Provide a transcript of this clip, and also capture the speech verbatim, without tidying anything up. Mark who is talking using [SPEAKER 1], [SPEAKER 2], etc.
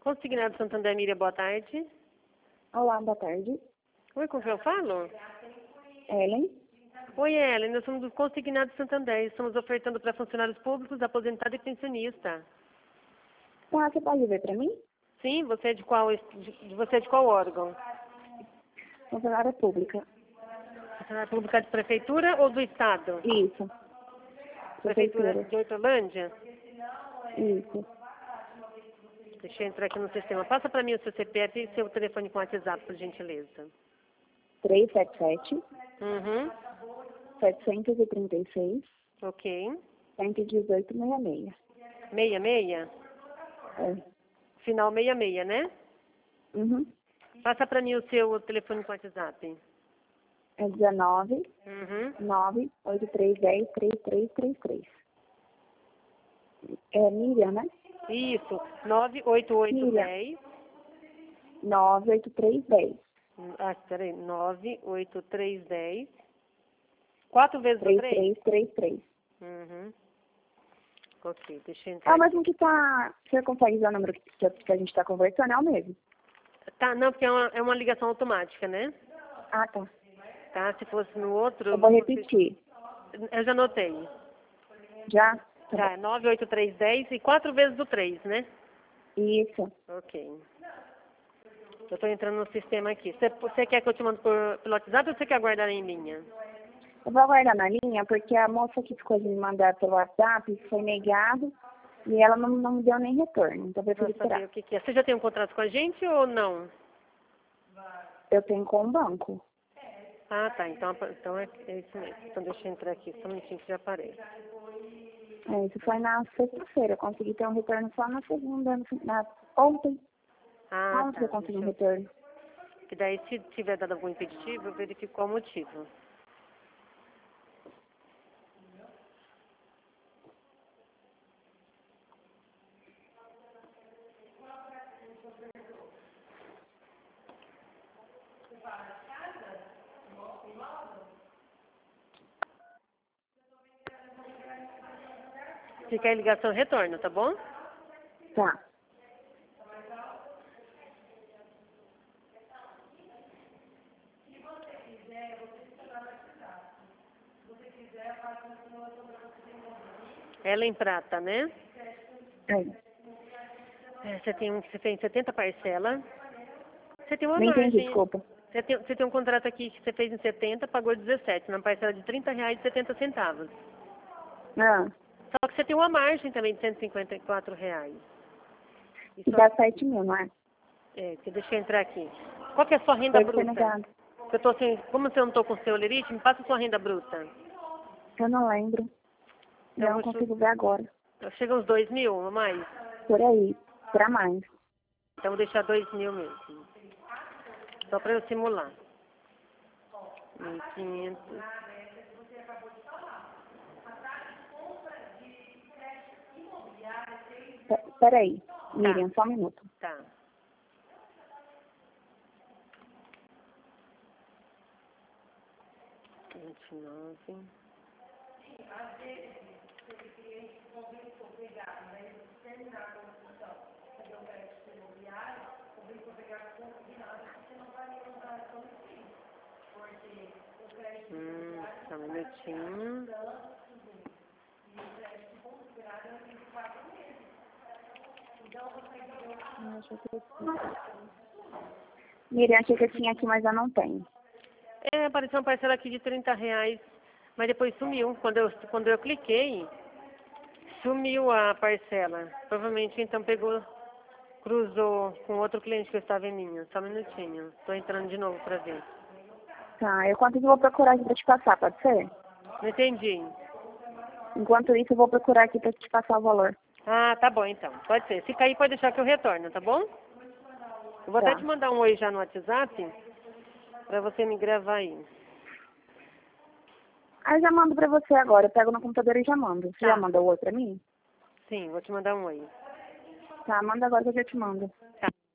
[SPEAKER 1] Consignado Santander, Miriam, boa tarde.
[SPEAKER 2] Olá, boa tarde.
[SPEAKER 1] Oi, com quem eu falo?
[SPEAKER 2] Ellen.
[SPEAKER 1] Oi, Ellen, nós somos do Consignado Santander. Estamos ofertando para funcionários públicos, aposentado e pensionista.
[SPEAKER 2] Ah, você pode ver para mim?
[SPEAKER 1] Sim, você é de qual, de, você é de qual órgão?
[SPEAKER 2] Funcionária pública.
[SPEAKER 1] Funcionária pública de prefeitura ou do estado?
[SPEAKER 2] Isso.
[SPEAKER 1] Prefeitura
[SPEAKER 2] Prefeitura.
[SPEAKER 1] de Hortolândia?
[SPEAKER 2] Isso.
[SPEAKER 1] Deixa eu entrar aqui no sistema. Passa para mim o seu C P F e seu telefone com WhatsApp, por gentileza.
[SPEAKER 2] três sete sete,
[SPEAKER 1] Uhum.
[SPEAKER 2] setecentos e trinta e seis,
[SPEAKER 1] Ok.
[SPEAKER 2] cento e dezoito, sessenta e seis.
[SPEAKER 1] Meia, meia?
[SPEAKER 2] É.
[SPEAKER 1] Final meia, meia, né?
[SPEAKER 2] Uhum.
[SPEAKER 1] Passa para mim o seu telefone com WhatsApp.
[SPEAKER 2] É dezenove,
[SPEAKER 1] Uhum.
[SPEAKER 2] nove, oito três um zero, três três três três. É Miriam, né?
[SPEAKER 1] Isso. nove oito oito um
[SPEAKER 2] Miriam.
[SPEAKER 1] zero.
[SPEAKER 2] nove oito três um zero.
[SPEAKER 1] Ah, peraí. nove oito três um zero. Quatro vezes o
[SPEAKER 2] três
[SPEAKER 1] três?
[SPEAKER 2] três três três.
[SPEAKER 1] Uhum. Ok, deixa eu
[SPEAKER 2] É
[SPEAKER 1] entrar
[SPEAKER 2] o
[SPEAKER 1] aqui.
[SPEAKER 2] mesmo que tá... Você consegue ver o número que, que a gente está conversando? É o mesmo.
[SPEAKER 1] Tá, não, porque é uma, é uma ligação automática, né?
[SPEAKER 2] Ah, tá.
[SPEAKER 1] Tá, se fosse no outro...
[SPEAKER 2] Eu vou
[SPEAKER 1] você-
[SPEAKER 2] repetir.
[SPEAKER 1] Eu já anotei.
[SPEAKER 2] Já? Tá
[SPEAKER 1] Tá, nove oito três um zero e quatro vezes o três, né?
[SPEAKER 2] bom. Isso.
[SPEAKER 1] Ok. Eu estou entrando no sistema aqui. Você, você quer que eu te mande por, pelo WhatsApp ou você quer guardar em linha?
[SPEAKER 2] Eu vou aguardar na linha, porque a moça que ficou de me mandar pelo WhatsApp foi negado e ela não, não me deu nem retorno. Então eu
[SPEAKER 1] Para
[SPEAKER 2] prefiro
[SPEAKER 1] saber
[SPEAKER 2] esperar.
[SPEAKER 1] o que, que é. Você já tem um contrato com a gente ou não?
[SPEAKER 2] Eu tenho com o banco.
[SPEAKER 1] Ah, tá. Então, então é, é isso mesmo. Então deixa eu entrar aqui. Só um minutinho que já aparece.
[SPEAKER 2] É, isso foi na sexta-feira. Eu consegui ter um retorno só na segunda, na, ontem.
[SPEAKER 1] Ah,
[SPEAKER 2] Ontem
[SPEAKER 1] tá.
[SPEAKER 2] eu consegui
[SPEAKER 1] Deixa
[SPEAKER 2] um
[SPEAKER 1] eu...
[SPEAKER 2] retorno.
[SPEAKER 1] Que daí, se tiver dado algum impeditivo, eu verifico qual o motivo. Se quer ligação, retorna, tá bom?
[SPEAKER 2] Tá.
[SPEAKER 1] Ela em prata, né?
[SPEAKER 2] É.
[SPEAKER 1] É, você tem um, você tem setenta parcelas. Você tem uma
[SPEAKER 2] Nem entendi,
[SPEAKER 1] margem.
[SPEAKER 2] desculpa.
[SPEAKER 1] Você tem, você tem um contrato aqui que você fez em setenta, pagou dezessete, na parcela de trinta reais e setenta centavos.
[SPEAKER 2] Ah,
[SPEAKER 1] Só que você tem uma margem também de cento e cinquenta e quatro reais. E
[SPEAKER 2] e
[SPEAKER 1] só,
[SPEAKER 2] dá sete mil, não é?
[SPEAKER 1] é, que deixa eu entrar aqui. Qual que é a sua renda
[SPEAKER 2] Foi que foi
[SPEAKER 1] bruta?
[SPEAKER 2] negado.
[SPEAKER 1] Eu tô sem, como eu não estou com o seu lerite, me passa a sua renda bruta.
[SPEAKER 2] Eu não lembro.
[SPEAKER 1] Então,
[SPEAKER 2] Não
[SPEAKER 1] eu vou,
[SPEAKER 2] consigo ver agora.
[SPEAKER 1] chu- chega uns dois mil ou mais.
[SPEAKER 2] Por aí. Pra mais.
[SPEAKER 1] Então vou deixar dois mil mesmo. Só para eu simular. mil e quinhentos.
[SPEAKER 2] P- Peraí. Miriam, só um minuto.
[SPEAKER 1] Tá. vinte e nove. Hum, só um minutinho.
[SPEAKER 2] Miriam, achei que eu tinha aqui, mas eu não tenho.
[SPEAKER 1] É, apareceu uma parcela aqui de trinta reais, mas depois sumiu. Quando eu, quando eu cliquei, sumiu a parcela. Provavelmente então pegou, cruzou com outro cliente que eu estava em linha. Só um minutinho. Estou entrando de novo para ver.
[SPEAKER 2] Tá, eu quanto eu vou procurar aqui pra te passar, pode ser?
[SPEAKER 1] Não entendi.
[SPEAKER 2] Enquanto isso, eu vou procurar aqui pra te passar o valor.
[SPEAKER 1] Ah, tá bom então. Pode ser. Se cair, pode deixar que eu retorno, tá bom? Eu vou
[SPEAKER 2] Tá.
[SPEAKER 1] até te mandar um oi já no WhatsApp, para você me gravar aí.
[SPEAKER 2] Aí eu já mando pra você agora. Eu pego no computador e já mando. Você
[SPEAKER 1] Tá.
[SPEAKER 2] já mandou o outro pra mim?
[SPEAKER 1] Sim, vou te mandar um oi.
[SPEAKER 2] Tá, manda agora que eu já te mando.
[SPEAKER 1] Tá.